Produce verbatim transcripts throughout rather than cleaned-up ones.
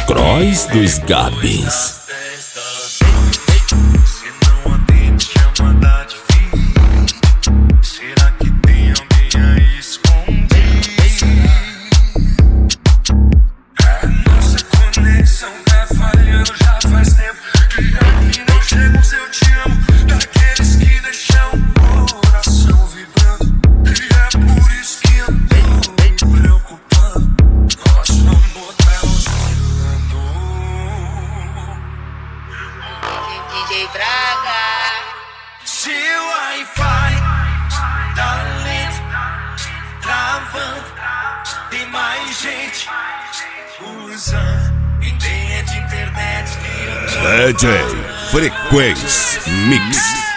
Cross dos Gabins. D J Braga. Se o Wi-Fi tá lento, travando, tem mais gente usando. Quem tem é de internet que eu D J Frequência Mix.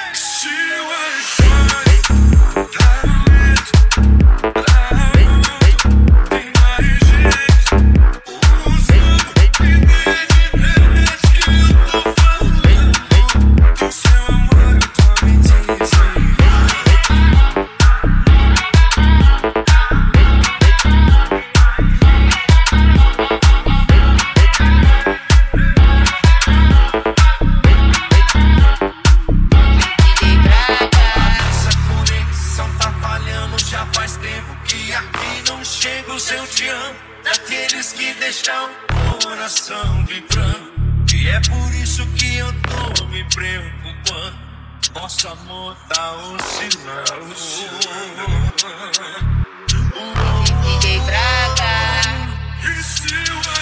Chega o seu te amo, daqueles que deixam o coração vibrando. E é por isso que eu tô me preocupando. Nosso amor tá oscilando. D J Braga. E se o